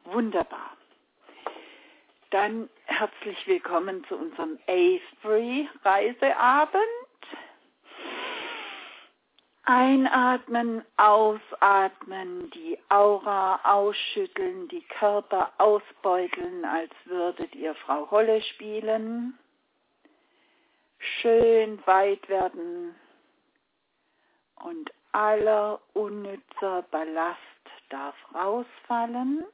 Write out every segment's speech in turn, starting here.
Wunderbar. Dann herzlich willkommen zu unserem Avery-Reiseabend. Einatmen, ausatmen, die Aura ausschütteln, die Körper ausbeuteln, als würdet ihr Frau Holle spielen. Schön weit werden und aller unnützer Ballast darf rausfallen.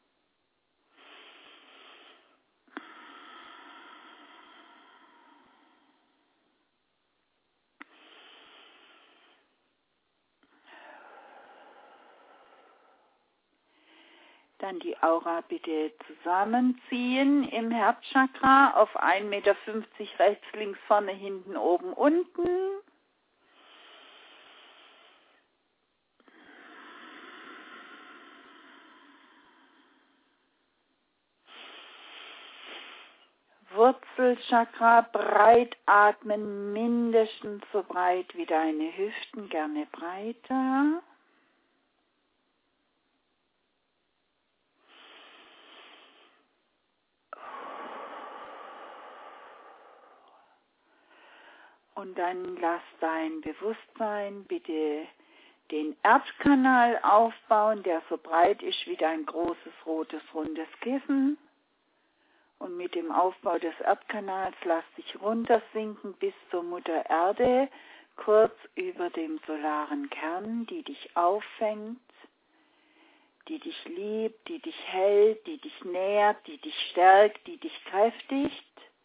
Dann die Aura bitte zusammenziehen im Herzchakra auf 1,50 Meter rechts, links, vorne, hinten, oben, unten. Wurzelchakra breit atmen, mindestens so breit wie deine Hüften, gerne breiter. Und dann lass dein Bewusstsein bitte den Erdkanal aufbauen, der so breit ist wie dein großes, rotes, rundes Kissen. Und mit dem Aufbau des Erdkanals lass dich runtersinken bis zur Mutter Erde, kurz über dem solaren Kern, die dich auffängt, die dich liebt, die dich hält, die dich nährt, die dich stärkt, die dich kräftigt.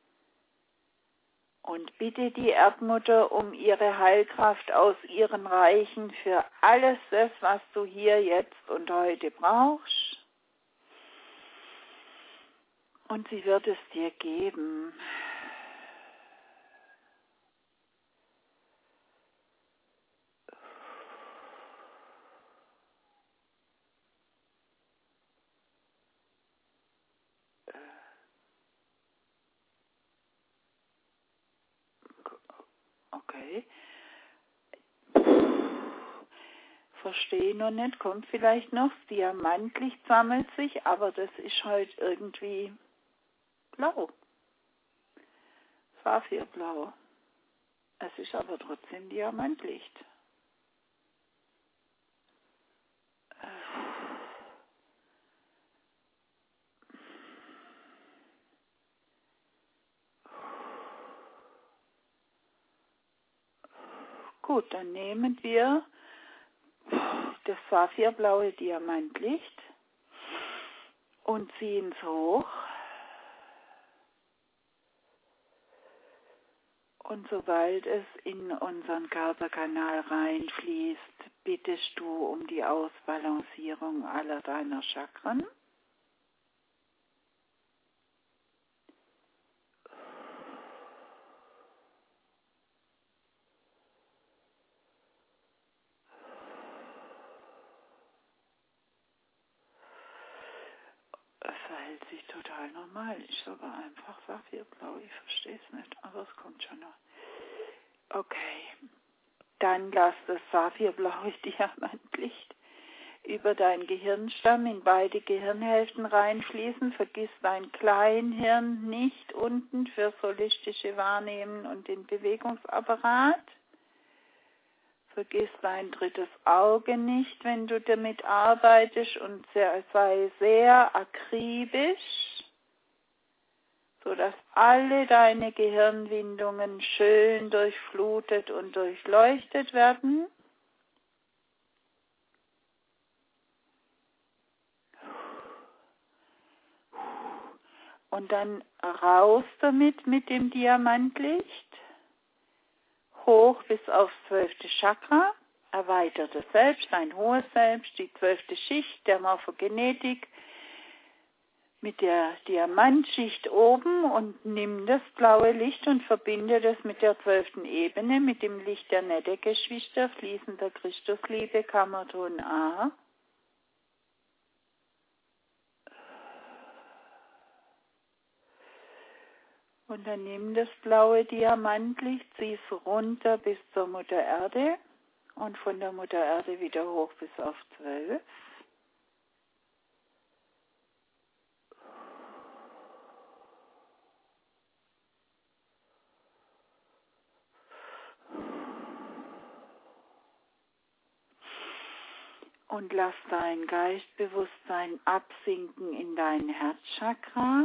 Und bitte die Erdmutter um ihre Heilkraft aus ihren Reichen für alles das, was du hier, jetzt und heute brauchst. Und sie wird es dir geben. Okay. Verstehe noch nicht, kommt vielleicht noch. Das Diamantlicht sammelt sich, aber das ist halt irgendwie blau. Saphirblau. Es ist aber trotzdem Diamantlicht. Gut, dann nehmen wir das saphirblaue Diamantlicht und ziehen es hoch. Und sobald es in unseren Körperkanal reinfließt, bittest du um die Ausbalancierung aller deiner Chakren. Es verhält sich total normal. Ist sogar einfach saphirblau. Ich verstehe es nicht, aber es kommt schon noch. Okay. Dann lass das saphirblaue Diamantlicht über dein Gehirnstamm in beide Gehirnhälften reinfließen. Vergiss dein Kleinhirn nicht unten fürs holistische Wahrnehmen und den Bewegungsapparat. Vergiss dein drittes Auge nicht, wenn du damit arbeitest, und sei sehr akribisch, sodass alle deine Gehirnwindungen schön durchflutet und durchleuchtet werden. Und dann raus damit mit dem Diamantlicht, hoch bis aufs 12. Chakra, erweitertes Selbst, ein hohes Selbst, die 12. Schicht der Morphogenetik mit der Diamantschicht oben, und nimm das blaue Licht und verbinde das mit der 12. Ebene, mit dem Licht der Nettegeschwister, fließender Christusliebe, Kammerton A. Und dann nimm das blaue Diamantlicht, zieh es runter bis zur Mutter Erde und von der Mutter Erde wieder hoch bis auf 12. Und lass dein Geistbewusstsein absinken in dein Herzchakra.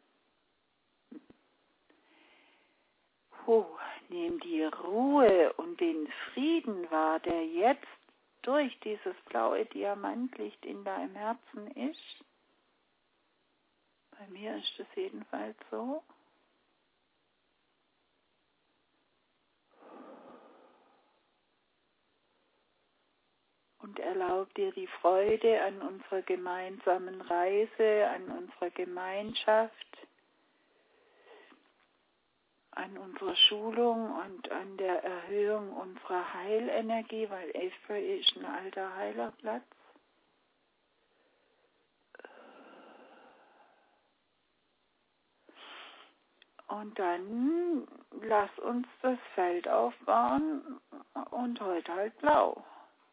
Nimm die Ruhe und den Frieden wahr, der jetzt durch dieses blaue Diamantlicht in deinem Herzen ist. Bei mir ist es jedenfalls so. Und erlaub dir die Freude an unserer gemeinsamen Reise, an unserer Gemeinschaft, an unserer Schulung und an der Erhöhung unserer Heilenergie, weil Avebury ist ein alter Heilerplatz. Und dann lass uns das Feld aufbauen und heute halt blau.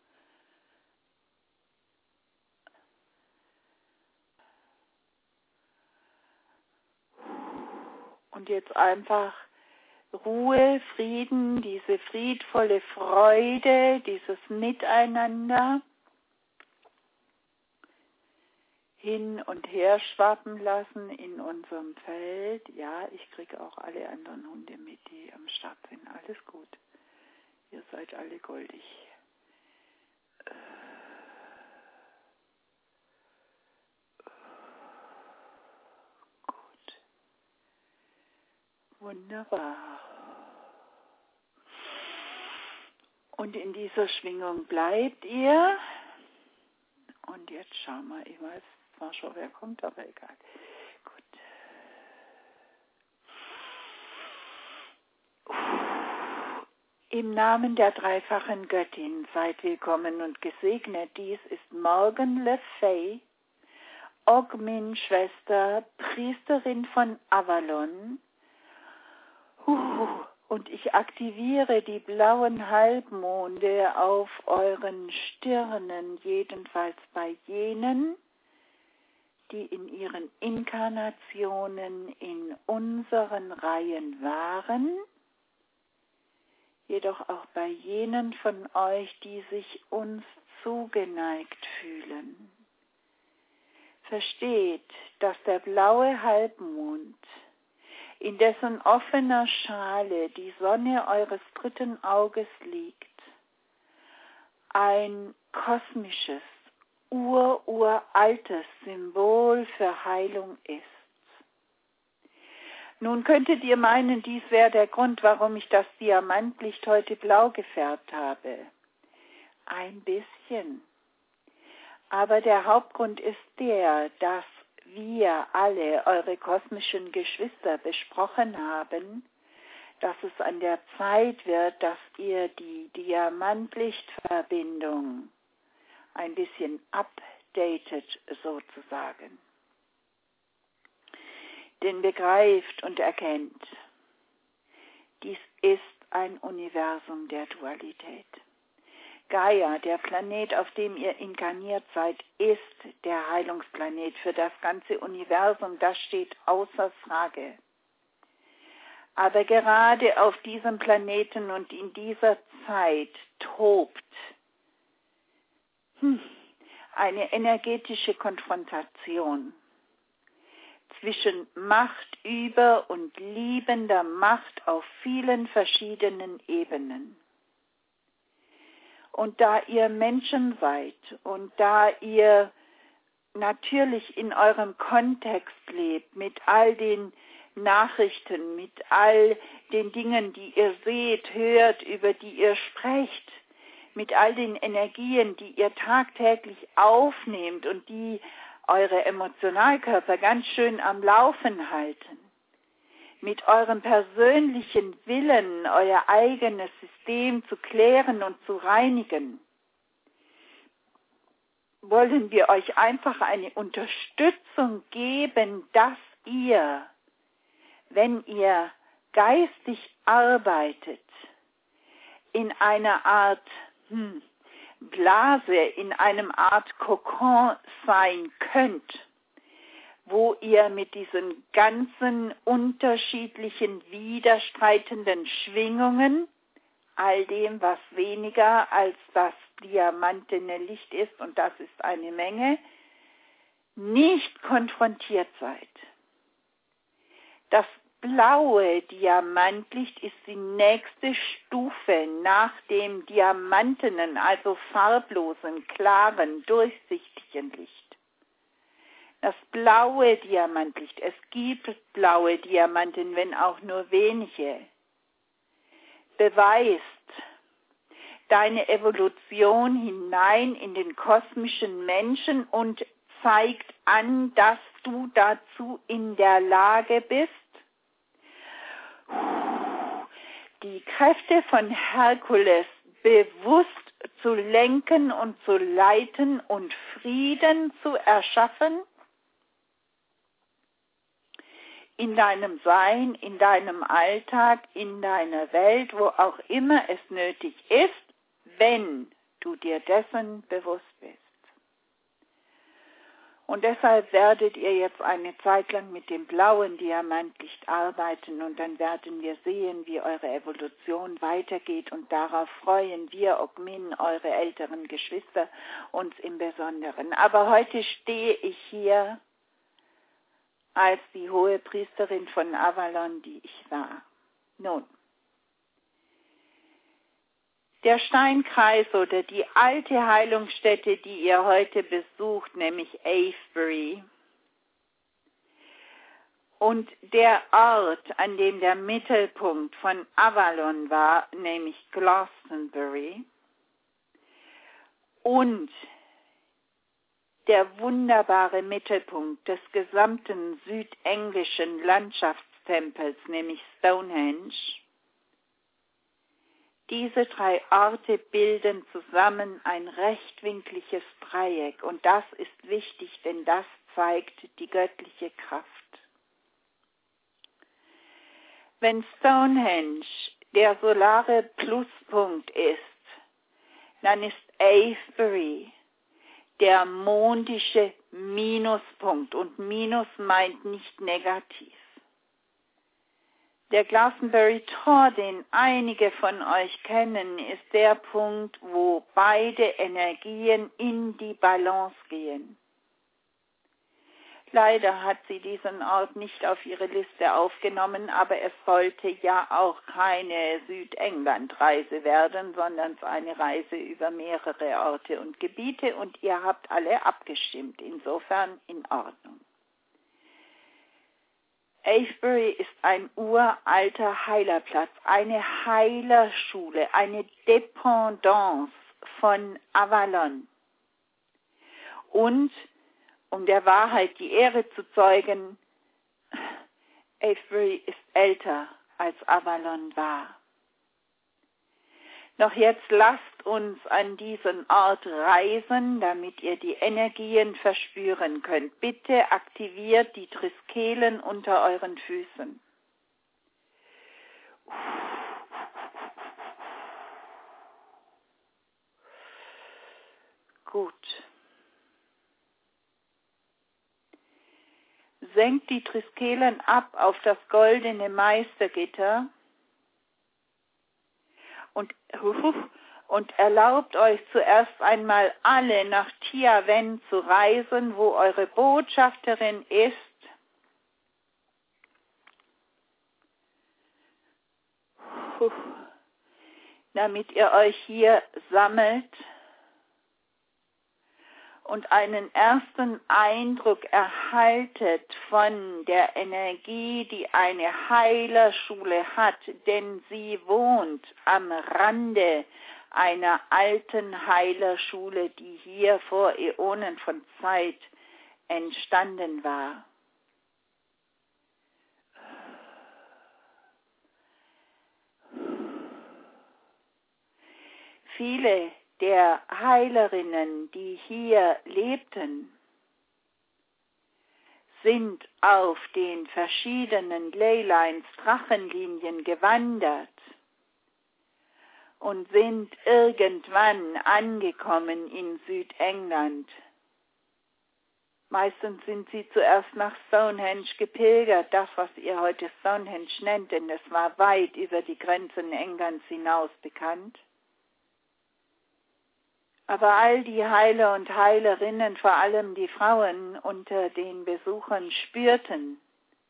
Und jetzt einfach Ruhe, Frieden, diese friedvolle Freude, dieses Miteinander hin und her schwappen lassen in unserem Feld. Ja, ich kriege auch alle anderen Hunde mit, die am Start sind. Alles gut. Ihr seid alle goldig. Gut. Wunderbar. Und in dieser Schwingung bleibt ihr. Und jetzt schauen wir, ich weiß zwar schon, wer kommt, aber egal. Gut. Im Namen der dreifachen Göttin seid willkommen und gesegnet. Dies ist Morgan Le Fay, Ogmin-Schwester, Priesterin von Avalon. Und ich aktiviere die blauen Halbmonde auf euren Stirnen, jedenfalls bei jenen, die in ihren Inkarnationen in unseren Reihen waren, jedoch auch bei jenen von euch, die sich uns zugeneigt fühlen. Versteht, dass der blaue Halbmond, in dessen offener Schale die Sonne eures dritten Auges liegt, ein kosmisches, uraltes Symbol für Heilung ist. Nun könntet ihr meinen, dies wäre der Grund, warum ich das Diamantlicht heute blau gefärbt habe. Ein bisschen. Aber der Hauptgrund ist der, dass wir alle, eure kosmischen Geschwister, besprochen haben, dass es an der Zeit wird, dass ihr die Diamantlichtverbindung ein bisschen updatet sozusagen. Denn begreift und erkennt, dies ist ein Universum der Dualität. Gaia, der Planet, auf dem ihr inkarniert seid, ist der Heilungsplanet für das ganze Universum. Das steht außer Frage. Aber gerade auf diesem Planeten und in dieser Zeit tobt eine energetische Konfrontation zwischen Macht über und liebender Macht auf vielen verschiedenen Ebenen. Und da ihr Menschen seid und da ihr natürlich in eurem Kontext lebt, mit all den Nachrichten, mit all den Dingen, die ihr seht, hört, über die ihr sprecht, mit all den Energien, die ihr tagtäglich aufnehmt und die eure Emotionalkörper ganz schön am Laufen halten, mit eurem persönlichen Willen, euer eigenes System zu klären und zu reinigen, wollen wir euch einfach eine Unterstützung geben, dass ihr, wenn ihr geistig arbeitet, in einer Art Blase, in einem Art Kokon sein könnt, wo ihr mit diesen ganzen unterschiedlichen, widerstreitenden Schwingungen, all dem, was weniger als das diamantene Licht ist, und das ist eine Menge, nicht konfrontiert seid. Das blaue Diamantlicht ist die nächste Stufe nach dem diamantenen, also farblosen, klaren, durchsichtigen Licht. Das blaue Diamantlicht, es gibt blaue Diamanten, wenn auch nur wenige, beweist deine Evolution hinein in den kosmischen Menschen und zeigt an, dass du dazu in der Lage bist, die Kräfte von Herkules bewusst zu lenken und zu leiten und Frieden zu erschaffen in deinem Sein, in deinem Alltag, in deiner Welt, wo auch immer es nötig ist, wenn du dir dessen bewusst bist. Und deshalb werdet ihr jetzt eine Zeit lang mit dem blauen Diamantlicht arbeiten und dann werden wir sehen, wie eure Evolution weitergeht und darauf freuen wir, Ogmin, eure älteren Geschwister, uns im Besonderen. Aber heute stehe ich hier als die hohe Priesterin von Avalon, die ich war. Nun, der Steinkreis oder die alte Heilungsstätte, die ihr heute besucht, nämlich Avebury, und der Ort, an dem der Mittelpunkt von Avalon war, nämlich Glastonbury, und der wunderbare Mittelpunkt des gesamten südenglischen Landschaftstempels, nämlich Stonehenge. Diese drei Orte bilden zusammen ein rechtwinkliges Dreieck und das ist wichtig, denn das zeigt die göttliche Kraft. Wenn Stonehenge der solare Pluspunkt ist, dann ist Avebury der mondische Minuspunkt und Minus meint nicht negativ. Der Glastonbury Tor, den einige von euch kennen, ist der Punkt, wo beide Energien in die Balance gehen. Leider hat sie diesen Ort nicht auf ihre Liste aufgenommen, aber es sollte ja auch keine Südengland-Reise werden, sondern eine Reise über mehrere Orte und Gebiete und ihr habt alle abgestimmt, insofern in Ordnung. Avebury ist ein uralter Heilerplatz, eine Heilerschule, eine Dependance von Avalon. Und, um der Wahrheit die Ehre zu zeugen, Avebury ist älter als Avalon war. Doch jetzt lasst uns an diesen Ort reisen, damit ihr die Energien verspüren könnt. Bitte aktiviert die Triskelen unter euren Füßen. Gut. Senkt die Triskelen ab auf das goldene Meistergitter und erlaubt euch zuerst einmal alle nach Tia Wen zu reisen, wo eure Botschafterin ist, damit ihr euch hier sammelt und einen ersten Eindruck erhaltet von der Energie, die eine Heilerschule hat, denn sie wohnt am Rande einer alten Heilerschule, die hier vor Äonen von Zeit entstanden war. Viele der Heilerinnen, die hier lebten, sind auf den verschiedenen Leylines, Drachenlinien gewandert und sind irgendwann angekommen in Südengland. Meistens sind sie zuerst nach Stonehenge gepilgert, das, was ihr heute Stonehenge nennt, denn es war weit über die Grenzen Englands hinaus bekannt. Aber all die Heiler und Heilerinnen, vor allem die Frauen unter den Besuchern, spürten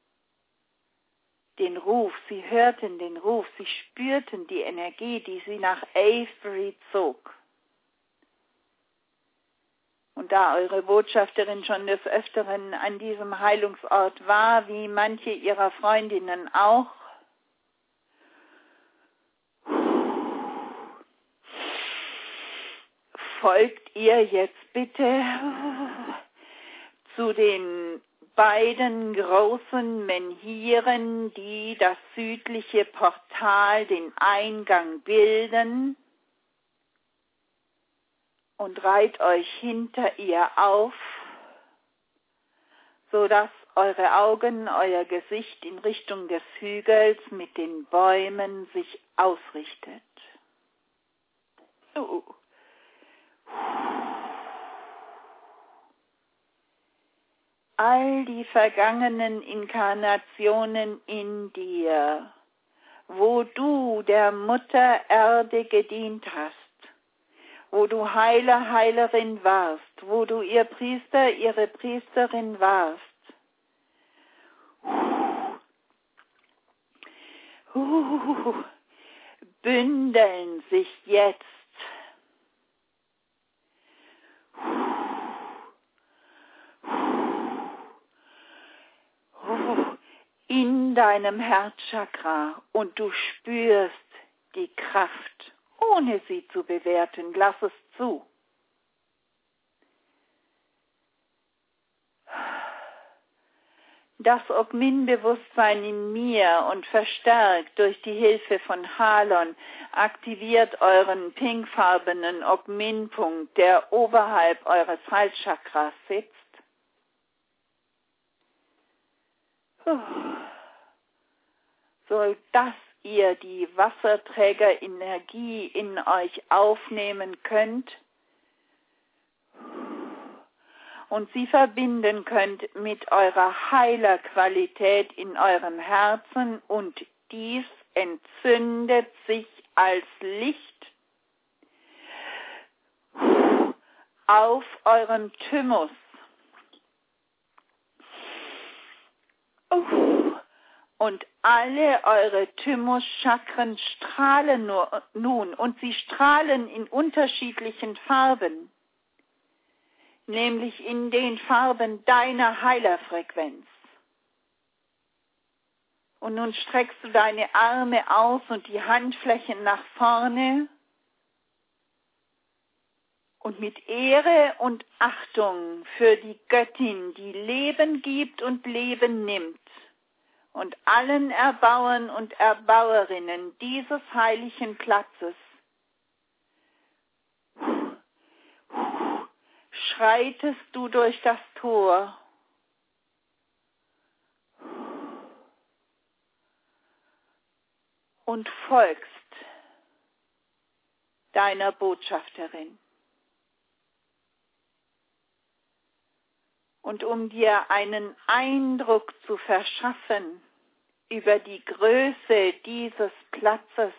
den Ruf, sie hörten den Ruf, sie spürten die Energie, die sie nach Avebury zog. Und da eure Botschafterin schon des Öfteren an diesem Heilungsort war, wie manche ihrer Freundinnen auch, folgt ihr jetzt bitte zu den beiden großen Menhiren, die das südliche Portal, den Eingang bilden, und reiht euch hinter ihr auf, sodass eure Augen, euer Gesicht in Richtung des Hügels mit den Bäumen sich ausrichtet. All die vergangenen Inkarnationen in dir, wo du der Mutter Erde gedient hast, wo du Heiler, Heilerin warst, wo du ihr Priester, ihre Priesterin warst, bündeln sich jetzt in deinem Herzchakra und du spürst die Kraft, ohne sie zu bewerten. Lass es zu. Das Ogmin-Bewusstsein in mir und verstärkt durch die Hilfe von Halon aktiviert euren pinkfarbenen Ogmin-Punkt, der oberhalb eures Halschakras sitzt. So dass ihr die Wasserträgerenergie in euch aufnehmen könnt und sie verbinden könnt mit eurer Heilerqualität in eurem Herzen, und dies entzündet sich als Licht auf eurem Thymus. Und alle eure Thymuschakren strahlen nun, und sie strahlen in unterschiedlichen Farben, nämlich in den Farben deiner Heilerfrequenz. Und nun streckst du deine Arme aus und die Handflächen nach vorne und mit Ehre und Achtung für die Göttin, die Leben gibt und Leben nimmt, und allen Erbauern und Erbauerinnen dieses heiligen Platzes schreitest du durch das Tor und folgst deiner Botschafterin. Und um dir einen Eindruck zu verschaffen über die Größe dieses Platzes,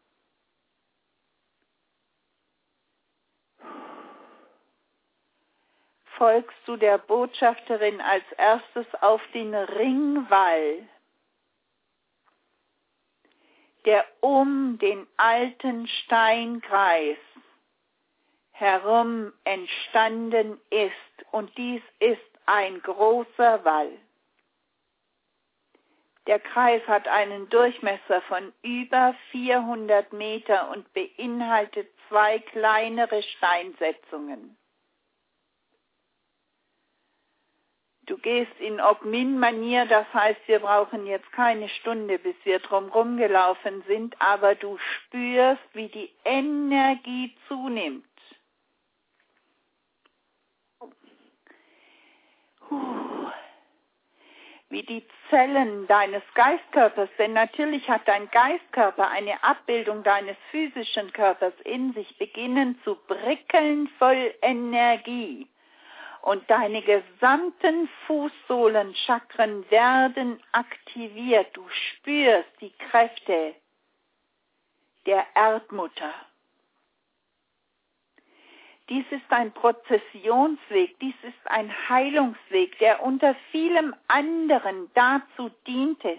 folgst du der Botschafterin als erstes auf den Ringwall, der um den alten Steinkreis herum entstanden ist. Und dies ist ein großer Wall. Der Kreis hat einen Durchmesser von über 400 Meter und beinhaltet 2 kleinere Steinsetzungen. Du gehst in Ogmin-Manier, das heißt, wir brauchen jetzt keine Stunde, bis wir drumherum gelaufen sind, aber du spürst, wie die Energie zunimmt. Wie die Zellen deines Geistkörpers, denn natürlich hat dein Geistkörper eine Abbildung deines physischen Körpers in sich, beginnen zu prickeln voll Energie. Und deine gesamten Fußsohlenchakren werden aktiviert. Du spürst die Kräfte der Erdmutter, Dies ist ein Prozessionsweg, dies ist ein Heilungsweg, der unter vielem anderen dazu diente,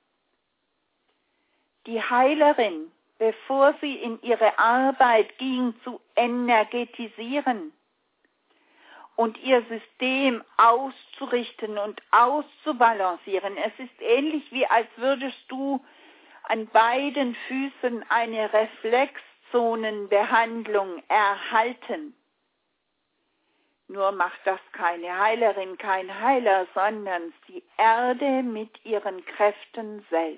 die Heilerin, bevor sie in ihre Arbeit ging, zu energetisieren und ihr System auszurichten und auszubalancieren. Es ist ähnlich wie als würdest du an beiden Füßen eine Reflexzonenbehandlung erhalten. Nur macht das keine Heilerin, kein Heiler, sondern die Erde mit ihren Kräften selbst.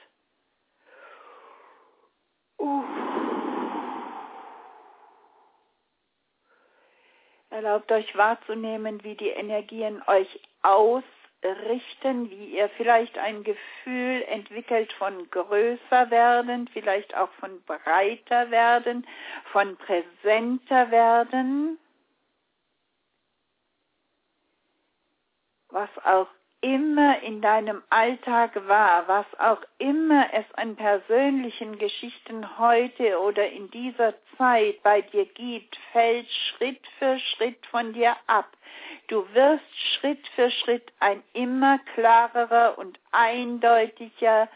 Erlaubt euch wahrzunehmen, wie die Energien euch ausrichten, wie ihr vielleicht ein Gefühl entwickelt von größer werden, vielleicht auch von breiter werden, von präsenter werden. Was auch immer in deinem Alltag war, was auch immer es an persönlichen Geschichten heute oder in dieser Zeit bei dir gibt, fällt Schritt für Schritt von dir ab. Du wirst Schritt für Schritt ein immer klarerer und eindeutigerer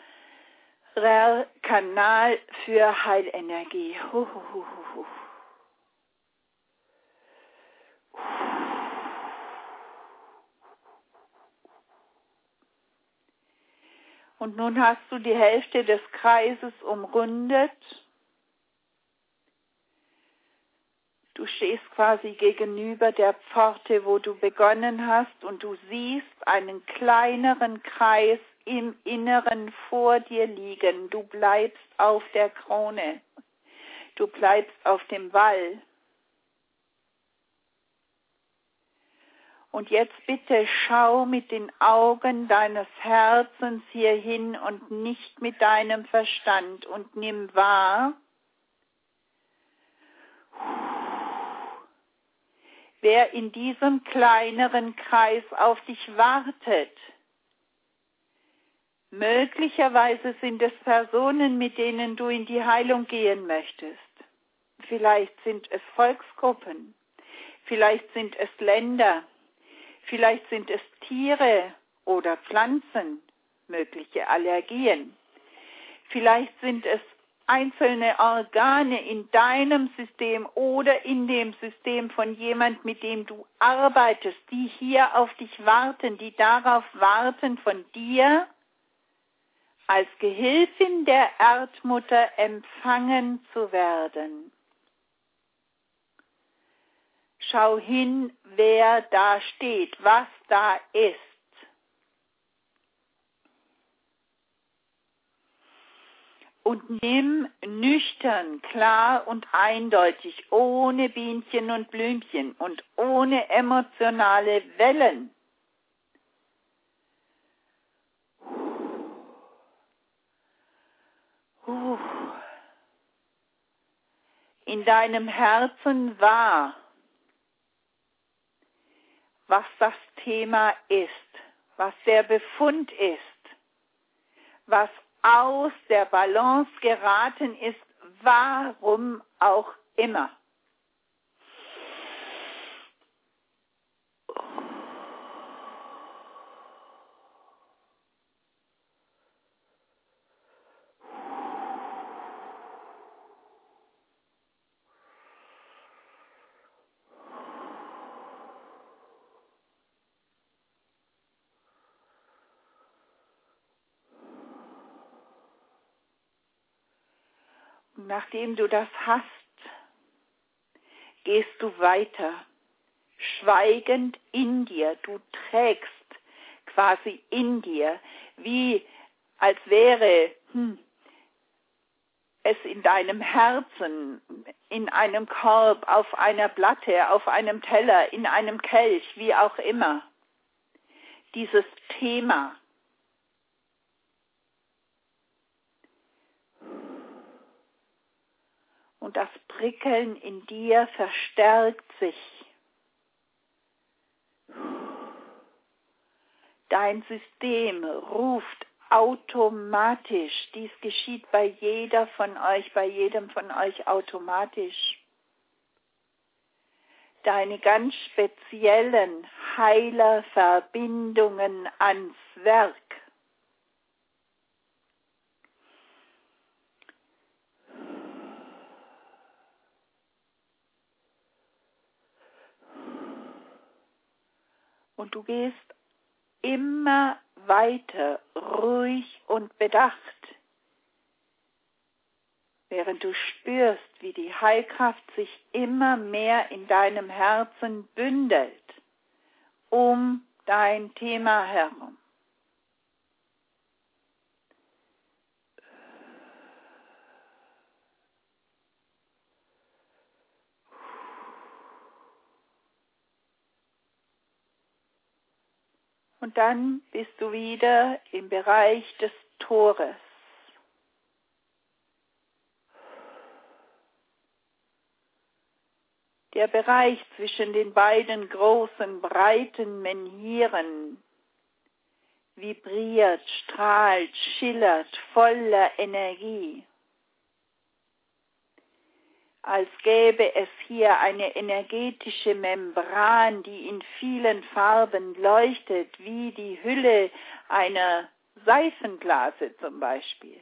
Kanal für Heilenergie. Und nun hast du die Hälfte des Kreises umrundet. Du stehst quasi gegenüber der Pforte, wo du begonnen hast, und du siehst einen kleineren Kreis im Inneren vor dir liegen. Du bleibst auf der Krone. Du bleibst auf dem Wall. Und jetzt bitte schau mit den Augen deines Herzens hierhin und nicht mit deinem Verstand und nimm wahr, wer in diesem kleineren Kreis auf dich wartet. Möglicherweise sind es Personen, mit denen du in die Heilung gehen möchtest. Vielleicht sind es Volksgruppen, vielleicht sind es Länder. Vielleicht sind es Tiere oder Pflanzen, mögliche Allergien. Vielleicht sind es einzelne Organe in deinem System oder in dem System von jemand, mit dem du arbeitest, die hier auf dich warten, die darauf warten, von dir als Gehilfin der Erdmutter empfangen zu werden. Schau hin, wer da steht, was da ist. Und nimm nüchtern, klar und eindeutig, ohne Bienchen und Blümchen und ohne emotionale Wellen. In deinem Herzen wahr, was das Thema ist, was der Befund ist, was aus der Balance geraten ist, warum auch immer. Und nachdem du das hast, gehst du weiter, schweigend in dir. Du trägst quasi in dir, wie als wäre es in deinem Herzen, in einem Korb, auf einer Platte, auf einem Teller, in einem Kelch, wie auch immer. Dieses Thema. Und das Prickeln in dir verstärkt sich. Dein System ruft automatisch. Dies geschieht bei jeder von euch, bei jedem von euch automatisch. deine ganz speziellen Heilerverbindungen ans Werk. Und du gehst immer weiter, ruhig und bedacht, während du spürst, wie die Heilkraft sich immer mehr in deinem Herzen bündelt, um dein Thema herum. Und dann bist du wieder im Bereich des Tores. Der Bereich zwischen den beiden großen, breiten Menhiren vibriert, strahlt, schillert, voller Energie. Als gäbe es hier eine energetische Membran, die in vielen Farben leuchtet, wie die Hülle einer Seifenblase zum Beispiel.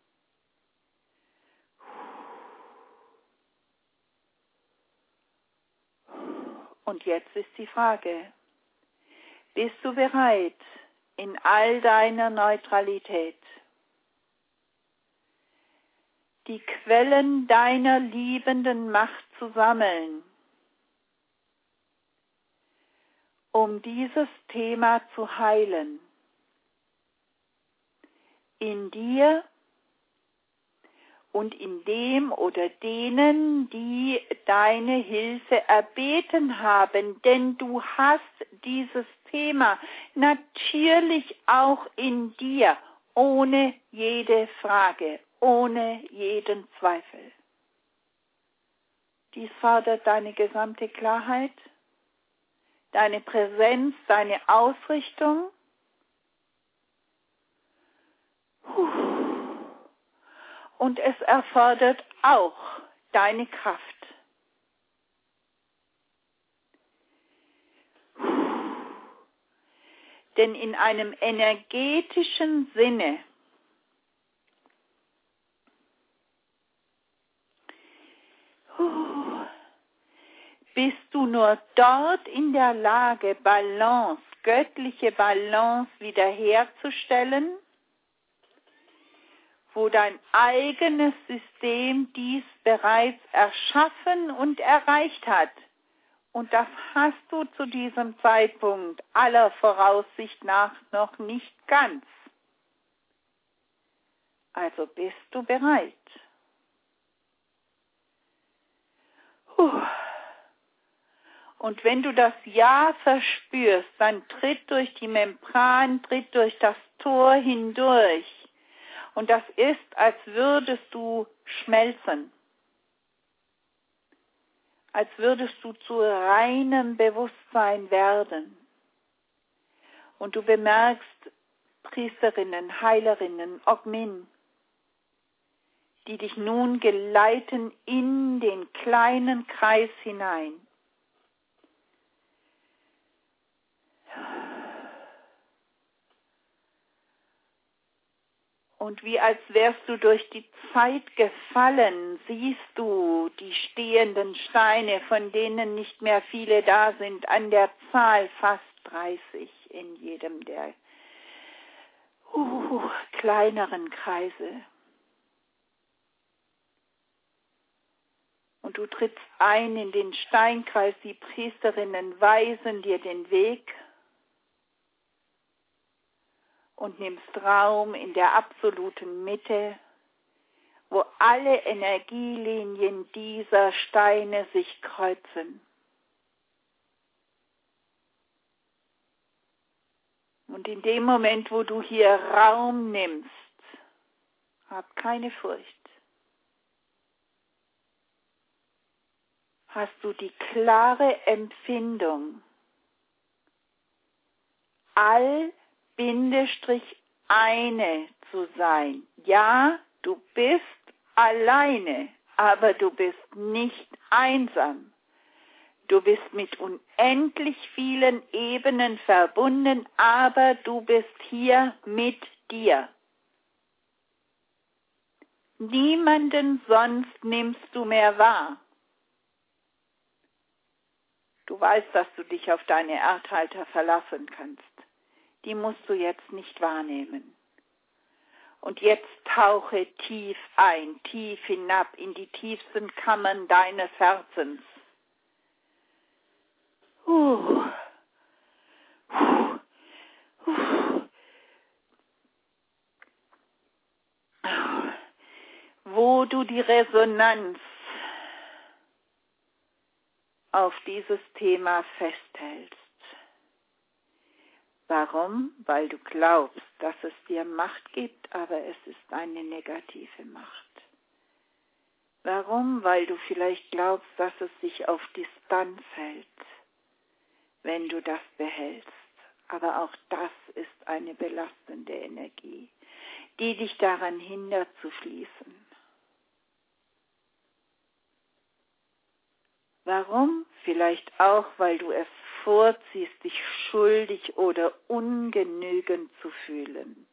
Und jetzt ist die Frage, bist du bereit, in all deiner Neutralität die Quellen deiner liebenden Macht zu sammeln, um dieses Thema zu heilen, in dir und in dem oder denen, die deine Hilfe erbeten haben, denn du hast dieses Thema natürlich auch in dir, ohne jede Frage, ohne jeden Zweifel. Dies fordert deine gesamte Klarheit, deine Präsenz, deine Ausrichtung. Und es erfordert auch deine Kraft. Denn in einem energetischen Sinne bist du nur dort in der Lage, Balance, göttliche Balance wiederherzustellen, wo dein eigenes System dies bereits erschaffen und erreicht hat. Und das hast du zu diesem Zeitpunkt aller Voraussicht nach noch nicht ganz. Also bist du bereit. Und wenn du das Ja verspürst, dann tritt durch die Membran, tritt durch das Tor hindurch. Und das ist, als würdest du schmelzen. Als würdest du zu reinem Bewusstsein werden. Und du bemerkst Priesterinnen, Heilerinnen, Ogmin, die dich nun geleiten in den kleinen Kreis hinein. Und wie als wärst du durch die Zeit gefallen, siehst du die stehenden Steine, von denen nicht mehr viele da sind, an der Zahl fast 30 in jedem der kleineren Kreise. Und du trittst ein in den Steinkreis, die Priesterinnen weisen dir den Weg und nimmst Raum in der absoluten Mitte, wo alle Energielinien dieser Steine sich kreuzen. Und in dem Moment, wo du hier Raum nimmst, hab keine Furcht. Hast du die klare Empfindung, eine zu sein. Ja, du bist alleine, aber du bist nicht einsam. Du bist mit unendlich vielen Ebenen verbunden, aber du bist hier mit dir. Niemanden sonst nimmst du mehr wahr. Du weißt, dass du dich auf deine Erdhalter verlassen kannst. Die musst du jetzt nicht wahrnehmen. Und jetzt tauche tief ein, tief hinab in die tiefsten Kammern deines Herzens. Wo du die Resonanz auf dieses Thema festhältst. Warum? Weil du glaubst, dass es dir Macht gibt, aber es ist eine negative Macht. Warum? Weil du vielleicht glaubst, dass es sich auf Distanz hält, wenn du das behältst. Aber auch das ist eine belastende Energie, die dich daran hindert zu fließen. Warum? Vielleicht auch, weil du es vorziehst, dich schuldig oder ungenügend zu fühlen.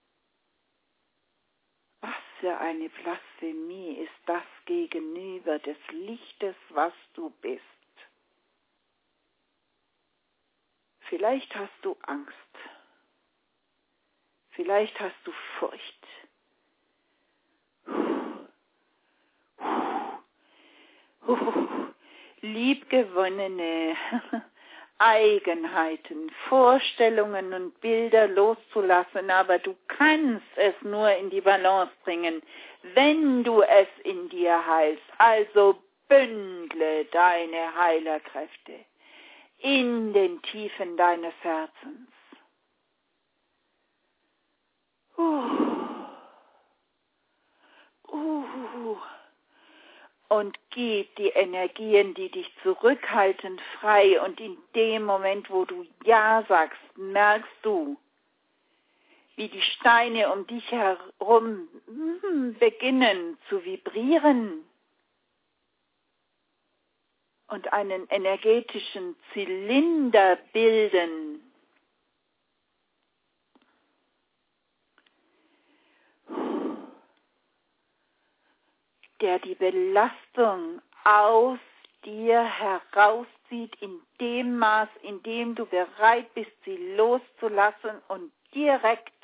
Was für eine Blasphemie ist das gegenüber des Lichtes, was du bist? Vielleicht hast du Angst. Vielleicht hast du Furcht. Liebgewonnene Eigenheiten, Vorstellungen und Bilder loszulassen, aber du kannst es nur in die Balance bringen, wenn du es in dir heilst. Also bündle deine Heilerkräfte in den Tiefen deines Herzens. Und gib die Energien, die dich zurückhalten, frei. Und in dem Moment, wo du Ja sagst, merkst du, wie die Steine um dich herum beginnen zu vibrieren und einen energetischen Zylinder bilden. Der die Belastung aus dir herauszieht in dem Maß, in dem du bereit bist, sie loszulassen und direkt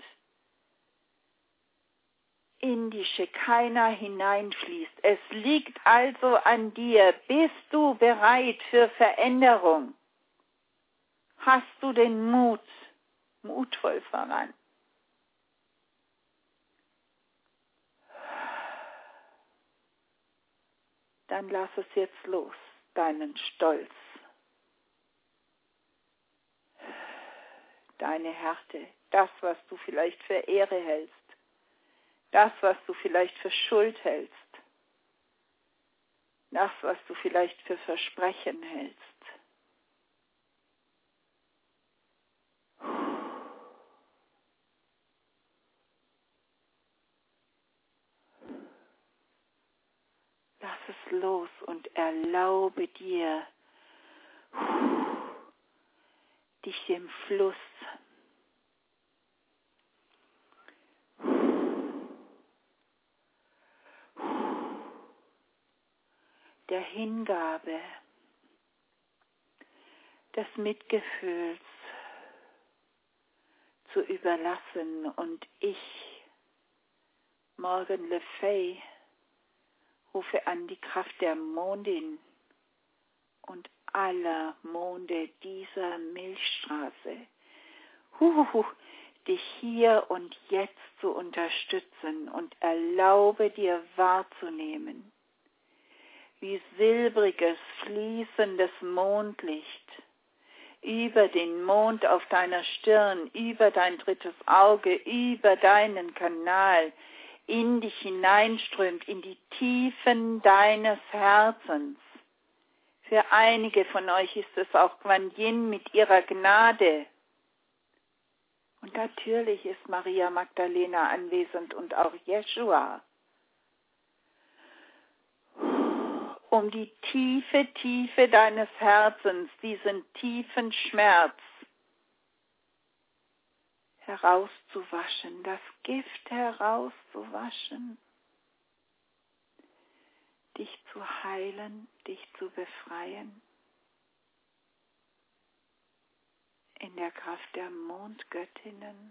in die Shekinah hineinfließt. Es liegt also an dir. Bist du bereit für Veränderung? Hast du den Mut, mutvoll voran? Dann lass es jetzt los, deinen Stolz, deine Härte, das, was du vielleicht für Ehre hältst, das, was du vielleicht für Schuld hältst, das, was du vielleicht für Versprechen hältst. Lass es los und erlaube dir, dich dem Fluss der Hingabe, des Mitgefühls zu überlassen. Und ich, Morgan Le Fay, rufe an die Kraft der Mondin und aller Monde dieser Milchstraße, dich hier und jetzt zu unterstützen und erlaube dir wahrzunehmen, wie silbriges, fließendes Mondlicht über den Mond auf deiner Stirn, über dein drittes Auge, über deinen Kanal in dich hineinströmt, in die Tiefen deines Herzens. Für einige von euch ist es auch Kuan Yin mit ihrer Gnade. Und natürlich ist Maria Magdalena anwesend und auch Jeschua. um die tiefe Tiefe deines Herzens, diesen tiefen Schmerz herauszuwaschen, das Gift herauszuwaschen, dich zu heilen, dich zu befreien. In der Kraft der Mondgöttinnen.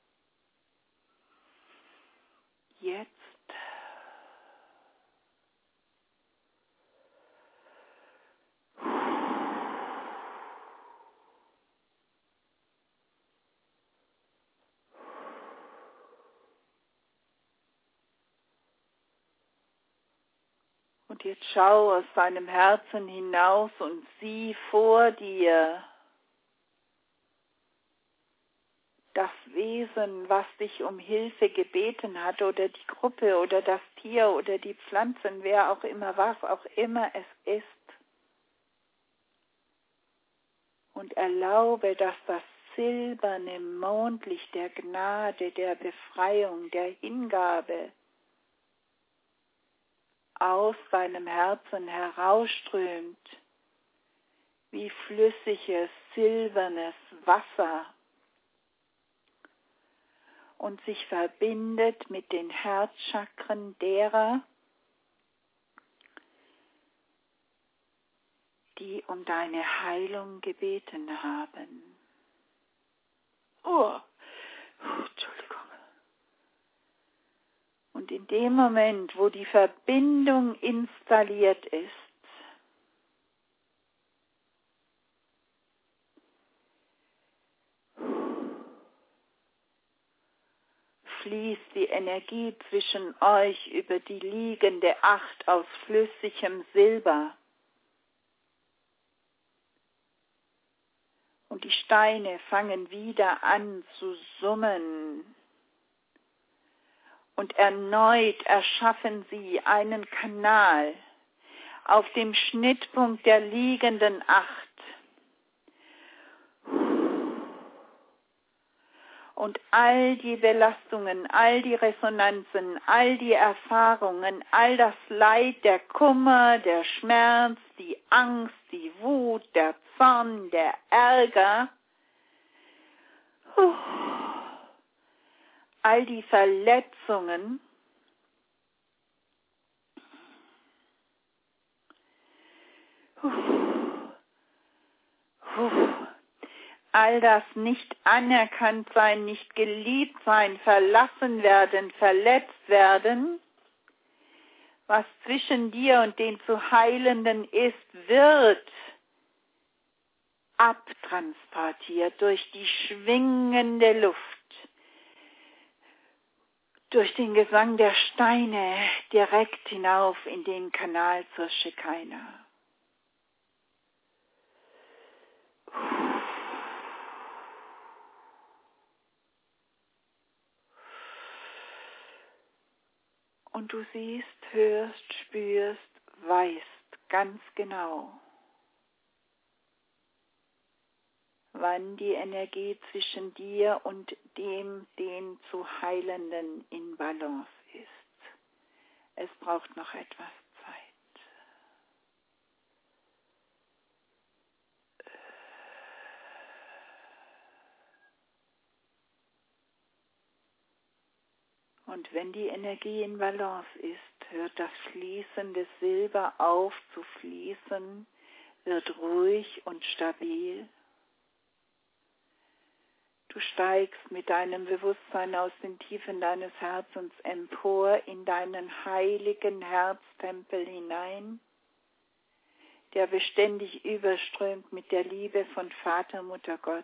Jetzt. Und jetzt schau aus deinem Herzen hinaus und sieh vor dir das Wesen, was dich um Hilfe gebeten hat, oder die Gruppe oder das Tier oder die Pflanzen, wer auch immer, was auch immer es ist. Und erlaube, dass das silberne Mondlicht der Gnade, der Befreiung, der Hingabe aus deinem Herzen herausströmt, wie flüssiges, silbernes Wasser und sich verbindet mit den Herzchakren derer, die um deine Heilung gebeten haben. Entschuldigung. Und in dem Moment, wo die Verbindung installiert ist, fließt die Energie zwischen euch über die liegende Acht aus flüssigem Silber. Und die Steine fangen wieder an zu summen. Und erneut erschaffen sie einen Kanal auf dem Schnittpunkt der liegenden Acht. Und all die Belastungen, all die Resonanzen, all die Erfahrungen, all das Leid, der Kummer, der Schmerz, die Angst, die Wut, der Zorn, der Ärger, all die Verletzungen, all das nicht anerkannt sein, nicht geliebt sein, verlassen werden, verletzt werden, was zwischen dir und dem zu Heilenden ist, wird abtransportiert durch die schwingende Luft, durch den Gesang der Steine direkt hinauf in den Kanal zur Shekinah. Und du siehst, hörst, spürst, weißt ganz genau, wann die Energie zwischen dir und dem zu Heilenden in Balance ist. Es braucht noch etwas Zeit. Und wenn die Energie in Balance ist, hört das fließende Silber auf zu fließen, wird ruhig und stabil. Du steigst mit deinem Bewusstsein aus den Tiefen deines Herzens empor in deinen heiligen Herztempel hinein, der beständig überströmt mit der Liebe von Vater, Mutter, Gott.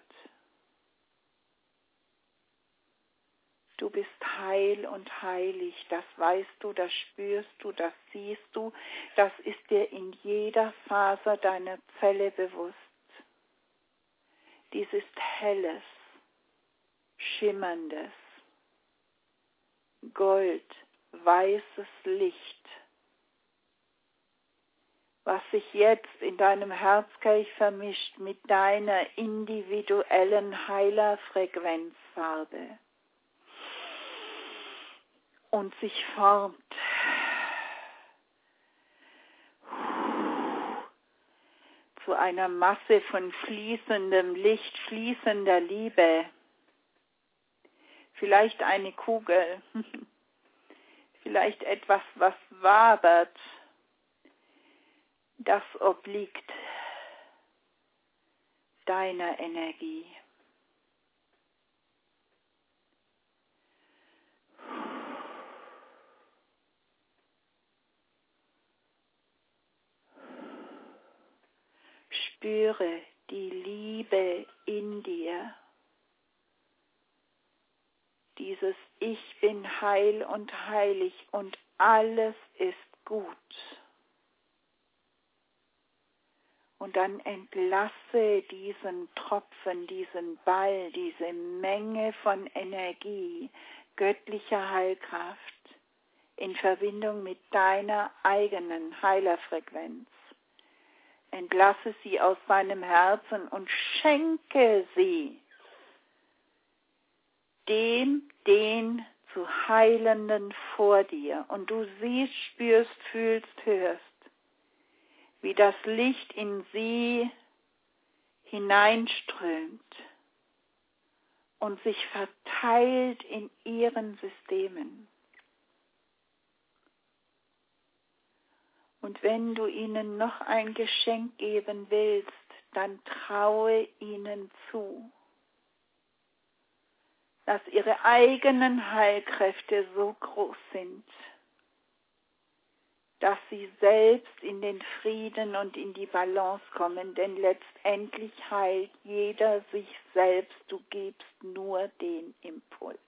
Du bist heil und heilig, das weißt du, das spürst du, das siehst du, das ist dir in jeder Faser deiner Zelle bewusst. Dies ist helles, schimmerndes, gold, weißes Licht, was sich jetzt in deinem Herzkelch vermischt mit deiner individuellen Heilerfrequenzfarbe und sich formt zu einer Masse von fließendem Licht, fließender Liebe. Vielleicht eine Kugel, vielleicht etwas, was wabert. Das obliegt deiner Energie. Spüre die Liebe in dir. Dieses Ich bin heil und heilig und alles ist gut. Und dann entlasse diesen Tropfen, diesen Ball, diese Menge von Energie, göttlicher Heilkraft in Verbindung mit deiner eigenen Heilerfrequenz. Entlasse sie aus deinem Herzen und schenke sie dem, den zu Heilenden vor dir. Und du siehst, spürst, fühlst, hörst, wie das Licht in sie hineinströmt und sich verteilt in ihren Systemen. Und wenn du ihnen noch ein Geschenk geben willst, dann traue ihnen zu, dass ihre eigenen Heilkräfte so groß sind, dass sie selbst in den Frieden und in die Balance kommen, denn letztendlich heilt jeder sich selbst, du gibst nur den Impuls.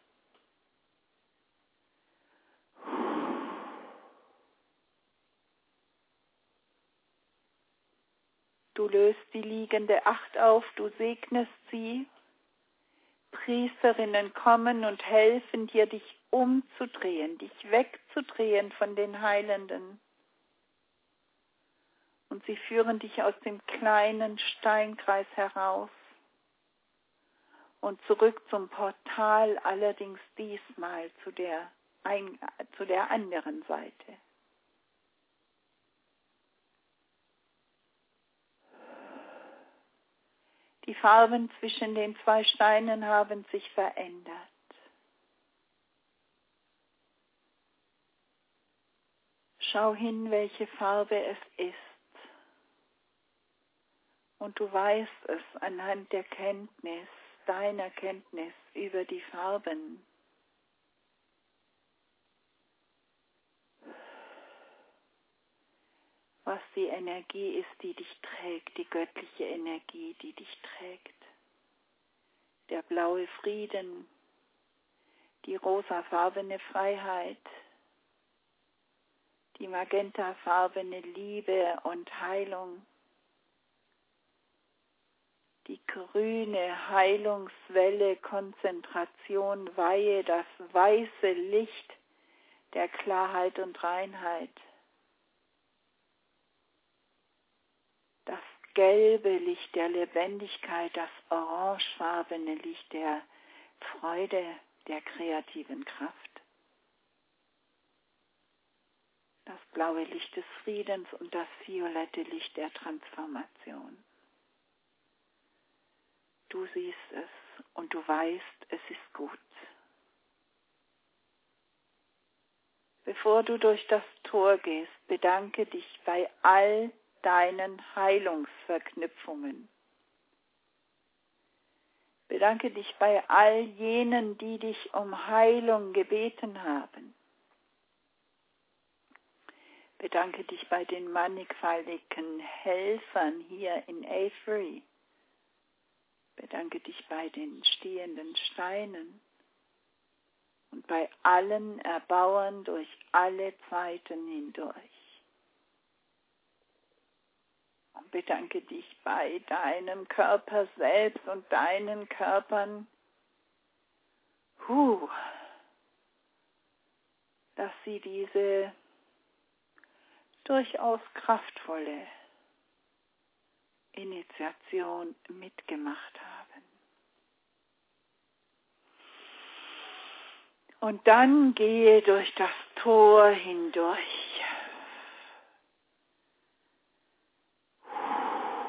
Du löst die liegende Acht auf, du segnest sie. Priesterinnen kommen und helfen dir, dich umzudrehen, dich wegzudrehen von den Heilenden. Und sie führen dich aus dem kleinen Steinkreis heraus und zurück zum Portal, allerdings diesmal zu der anderen Seite. Die Farben zwischen den zwei Steinen haben sich verändert. Schau hin, welche Farbe es ist. Und du weißt es anhand der Kenntnis, deiner Kenntnis über die Farben. Was die Energie ist, die dich trägt, die göttliche Energie, die dich trägt. Der blaue Frieden, die rosafarbene Freiheit, die magentafarbene Liebe und Heilung, die grüne Heilungswelle, Konzentration, Weihe, das weiße Licht der Klarheit und Reinheit. Das gelbe Licht der Lebendigkeit, das orangefarbene Licht der Freude, der kreativen Kraft. Das blaue Licht des Friedens und das violette Licht der Transformation. Du siehst es und du weißt, es ist gut. Bevor du durch das Tor gehst, bedanke dich bei all deinen Heilungsverknüpfungen. Bedanke dich bei all jenen, die dich um Heilung gebeten haben. Bedanke dich bei den mannigfaltigen Helfern hier in Avery. Bedanke dich bei den stehenden Steinen und bei allen Erbauern durch alle Zeiten hindurch. Und bedanke dich bei deinem Körper selbst und deinen Körpern, dass sie diese durchaus kraftvolle Initiation mitgemacht haben. Und dann gehe durch das Tor hindurch.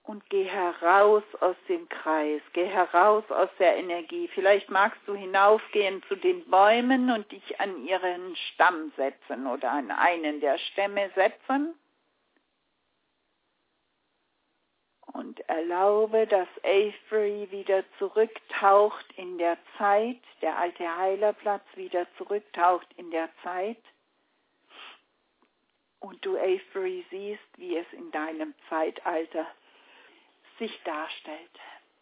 Und geh heraus aus dem Kreis, geh heraus aus der Energie. Vielleicht magst du hinaufgehen zu den Bäumen und dich an ihren Stamm setzen oder an einen der Stämme setzen. Und erlaube, dass Avebury wieder zurücktaucht in der Zeit, der alte Heilerplatz wieder zurücktaucht in der Zeit. Und du, Avebury, siehst, wie es in deinem Zeitalter sich darstellt.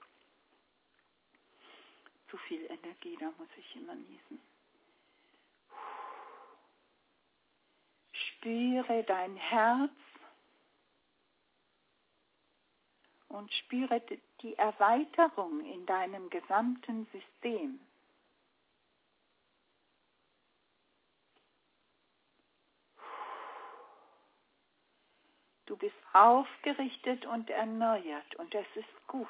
Zu viel Energie, da muss ich immer niesen. Spüre dein Herz und spüre die Erweiterung in deinem gesamten System. Du bist aufgerichtet und erneuert und es ist gut.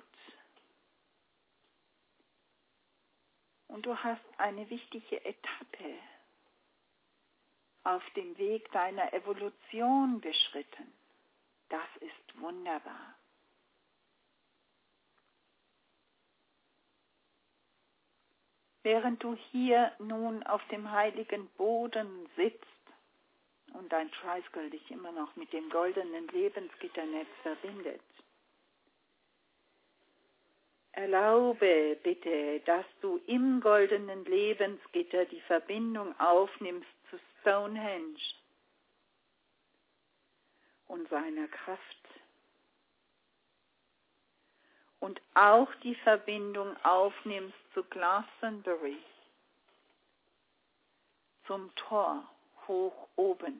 Und du hast eine wichtige Etappe auf dem Weg deiner Evolution beschritten. Das ist wunderbar. Während du hier nun auf dem heiligen Boden sitzt und dein Tricycle dich immer noch mit dem goldenen Lebensgitternetz verbindet, erlaube bitte, dass du im goldenen Lebensgitter die Verbindung aufnimmst zu Stonehenge und seiner Kraft. Und auch die Verbindung aufnimmst zu Glastonbury, zum Tor hoch oben,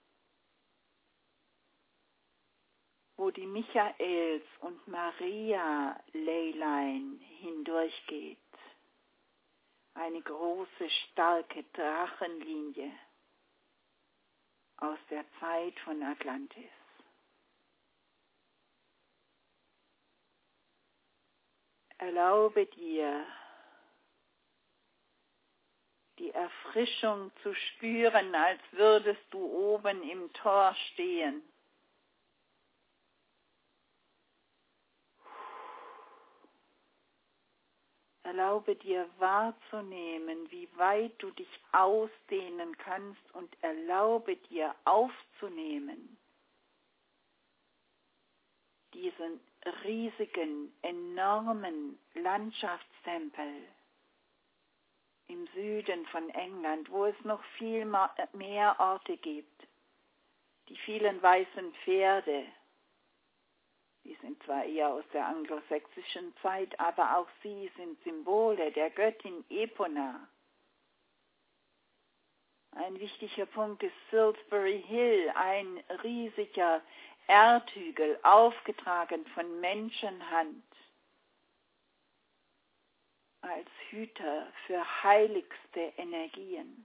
wo die Michaels- und Maria-Leyline hindurchgeht. Eine große, starke Drachenlinie aus der Zeit von Atlantis. Erlaube dir, die Erfrischung zu spüren, als würdest du oben im Tor stehen. Erlaube dir wahrzunehmen, wie weit du dich ausdehnen kannst und erlaube dir aufzunehmen, diesen riesigen, enormen Landschaftstempel im Süden von England, wo es noch viel mehr Orte gibt. Die vielen weißen Pferde, die sind zwar eher aus der anglosächsischen Zeit, aber auch sie sind Symbole der Göttin Epona. Ein wichtiger Punkt ist Salisbury Hill, ein riesiger Erdhügel, aufgetragen von Menschenhand, als Hüter für heiligste Energien.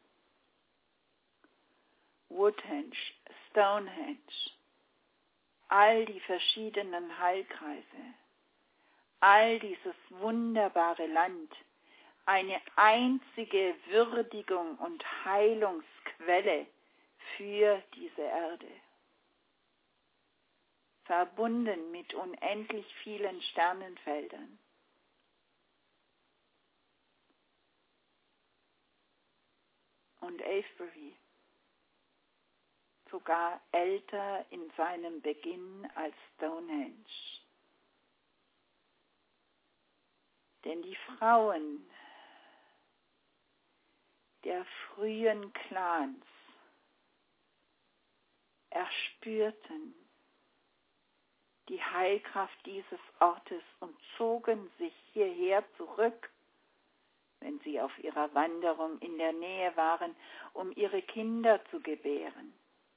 Woodhenge, Stonehenge, all die verschiedenen Heilkreise, all dieses wunderbare Land, eine einzige Würdigung und Heilungsquelle für diese Erde. Verbunden mit unendlich vielen Sternenfeldern. Und Avebury, sogar älter in seinem Beginn als Stonehenge. Denn die Frauen der frühen Clans erspürten die Heilkraft dieses Ortes und zogen sich hierher zurück, wenn sie auf ihrer Wanderung in der Nähe waren, um ihre Kinder zu gebären.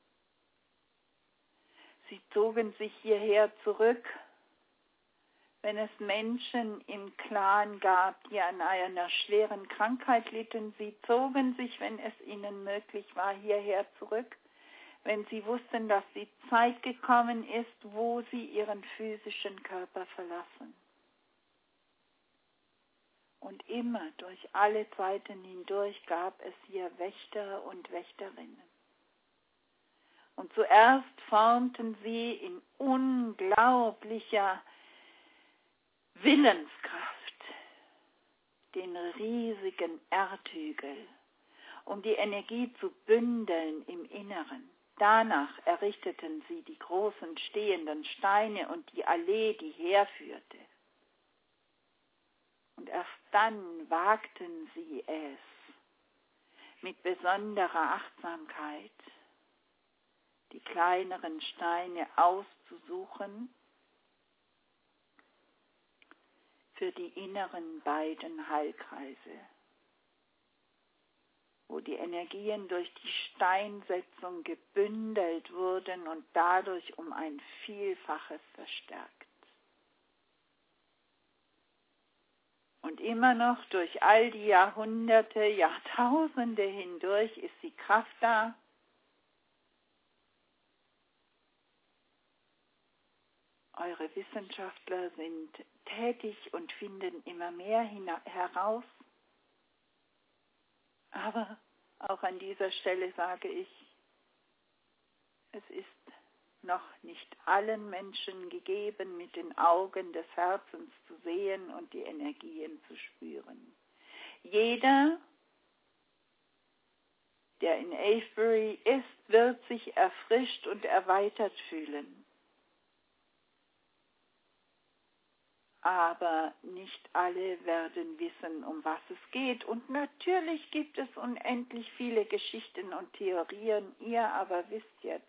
Sie zogen sich hierher zurück, wenn es Menschen im Clan gab, die an einer schweren Krankheit litten. Sie zogen sich, wenn es ihnen möglich war, hierher zurück, wenn sie wussten, dass die Zeit gekommen ist, wo sie ihren physischen Körper verlassen. Und immer durch alle Zeiten hindurch gab es hier Wächter und Wächterinnen. Und zuerst formten sie in unglaublicher Willenskraft, den riesigen Erdhügel, um die Energie zu bündeln im Inneren. Danach errichteten sie die großen stehenden Steine und die Allee, die herführte. Und erst dann wagten sie es, mit besonderer Achtsamkeit die kleineren Steine auszusuchen für die inneren beiden Heilkreise, wo die Energien durch die Steinsetzung gebündelt wurden und dadurch um ein Vielfaches verstärkt. Und immer noch durch all die Jahrhunderte, Jahrtausende hindurch ist die Kraft da, eure Wissenschaftler sind tätig und finden immer mehr heraus. Aber auch an dieser Stelle sage ich, es ist noch nicht allen Menschen gegeben, mit den Augen des Herzens zu sehen und die Energien zu spüren. Jeder, der in Avebury ist, wird sich erfrischt und erweitert fühlen. Aber nicht alle werden wissen, um was es geht. Und natürlich gibt es unendlich viele Geschichten und Theorien. Ihr aber wisst jetzt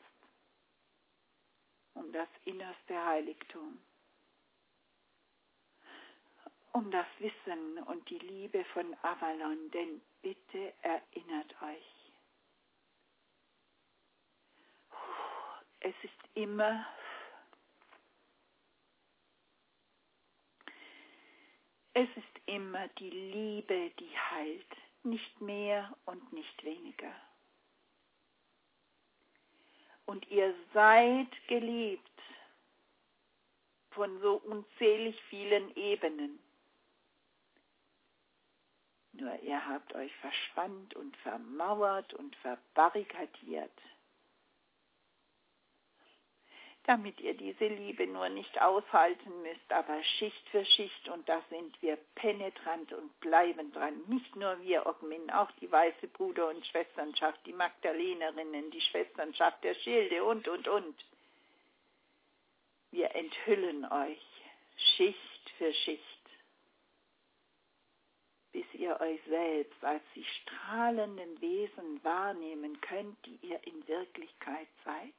um das innerste Heiligtum, um das Wissen und die Liebe von Avalon. Denn bitte erinnert euch, es ist immer die Liebe, die heilt, nicht mehr und nicht weniger. Und ihr seid geliebt von so unzählig vielen Ebenen. Nur ihr habt euch verspannt und vermauert und verbarrikadiert, damit ihr diese Liebe nur nicht aushalten müsst, aber Schicht für Schicht, und da sind wir penetrant und bleiben dran. Nicht nur wir Ogmin, auch die Weiße Bruder- und Schwesternschaft, die Magdalenerinnen, die Schwesternschaft der Schilde und. Wir enthüllen euch Schicht für Schicht, bis ihr euch selbst als die strahlenden Wesen wahrnehmen könnt, die ihr in Wirklichkeit seid.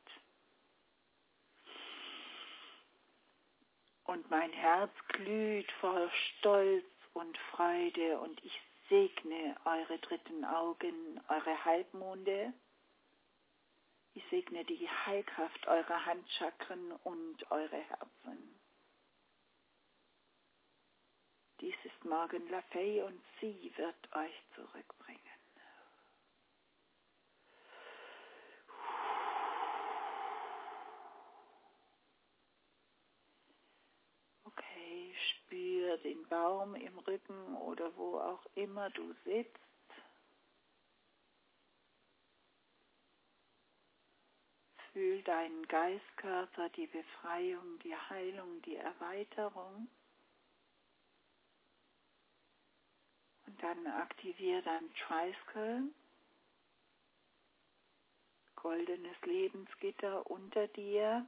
Und mein Herz glüht voll Stolz und Freude und ich segne eure dritten Augen, eure Halbmonde. Ich segne die Heilkraft eurer Handchakren und eure Herzen. Dies ist Morgan Le Fay und sie wird euch zurückbringen. Okay, spür den Baum im Rücken oder wo auch immer du sitzt. Fühl deinen Geistkörper, die Befreiung, die Heilung, die Erweiterung. Und dann aktiviere dein Tricycle, goldenes Lebensgitter unter dir.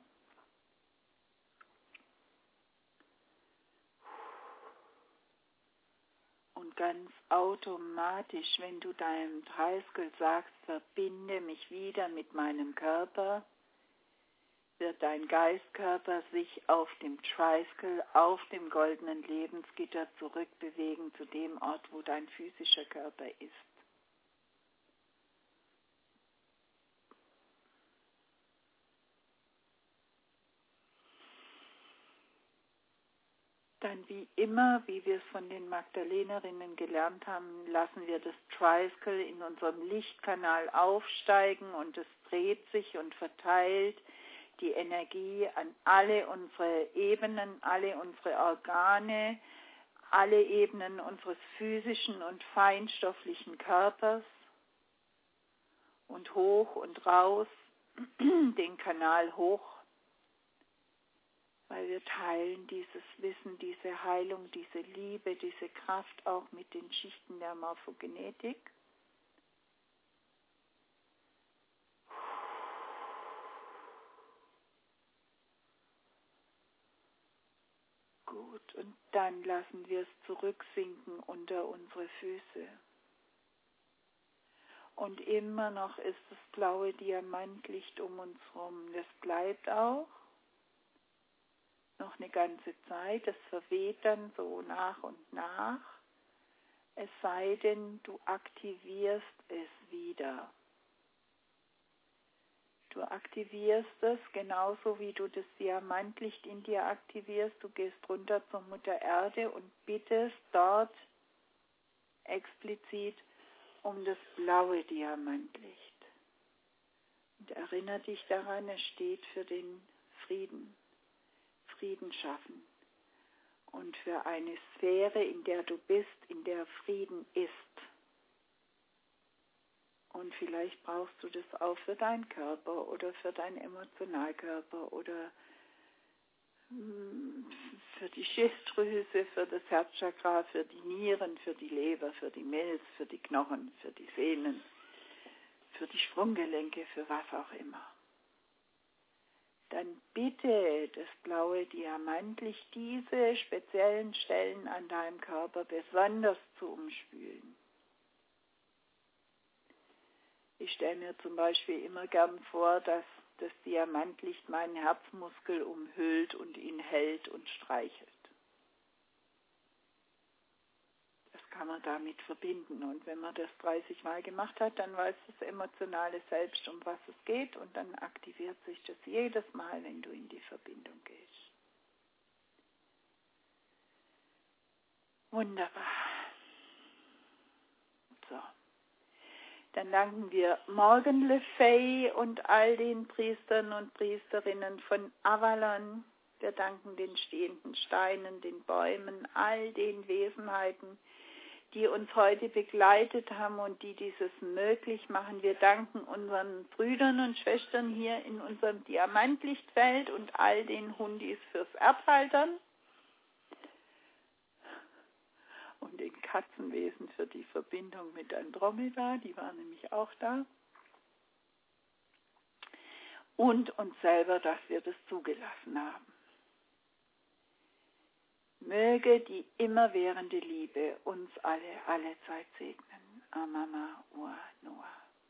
Und ganz automatisch, wenn du deinem Tricycle sagst, verbinde mich wieder mit meinem Körper, wird dein Geistkörper sich auf dem Tricycle, auf dem goldenen Lebensgitter zurückbewegen zu dem Ort, wo dein physischer Körper ist. Dann wie immer, wie wir es von den Magdalenerinnen gelernt haben, lassen wir das Tricycle in unserem Lichtkanal aufsteigen und es dreht sich und verteilt die Energie an alle unsere Ebenen, alle unsere Organe, alle Ebenen unseres physischen und feinstofflichen Körpers und hoch und raus, den Kanal hoch weil wir teilen dieses Wissen, diese Heilung, diese Liebe, diese Kraft auch mit den Schichten der Morphogenetik. Gut, und dann lassen wir es zurücksinken unter unsere Füße. Und immer noch ist das blaue Diamantlicht um uns herum. Das bleibt auch noch eine ganze Zeit. Das verweht dann so nach und nach. Es sei denn, du aktivierst es wieder. Du aktivierst es genauso wie du das Diamantlicht in dir aktivierst. Du gehst runter zur Mutter Erde und bittest dort explizit um das blaue Diamantlicht. Und erinnere dich daran, es steht für den Frieden, Frieden schaffen. Und für eine Sphäre, in der du bist, in der Frieden ist. Und vielleicht brauchst du das auch für deinen Körper oder für deinen Emotionalkörper oder für die Schilddrüse, für das Herzchakra, für die Nieren, für die Leber, für die Milz, für die Knochen, für die Sehnen, für die Sprunggelenke, für was auch immer. Dann bitte das blaue Diamantlicht, diese speziellen Stellen an deinem Körper besonders zu umspülen. Ich stelle mir zum Beispiel immer gern vor, dass das Diamantlicht meinen Herzmuskel umhüllt und ihn hält und streichelt. Das kann man damit verbinden. Und wenn man das 30 Mal gemacht hat, dann weiß das emotionale Selbst, um was es geht. Und dann aktiviert sich das jedes Mal, wenn du in die Verbindung gehst. Wunderbar. So. Dann danken wir Morgan Le Fay und all den Priestern und Priesterinnen von Avalon. Wir danken den stehenden Steinen, den Bäumen, all den Wesenheiten, die uns heute begleitet haben und die dieses möglich machen. Wir danken unseren Brüdern und Schwestern hier in unserem Diamantlichtfeld und all den Hundis fürs Abhaltern. Und den Katzenwesen für die Verbindung mit Andromeda, die war nämlich auch da. Und uns selber, dass wir das zugelassen haben. Möge die immerwährende Liebe uns alle Zeit segnen. Amama Ua Noa.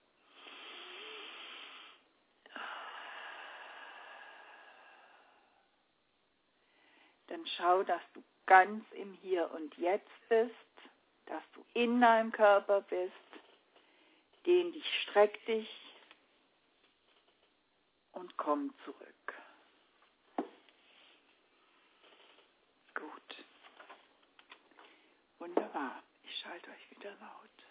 Dann schau, dass du ganz im Hier und Jetzt bist, dass du in deinem Körper bist, dehn dich, streck dich und komm zurück. Gut. Wunderbar. Ich schalte euch wieder laut.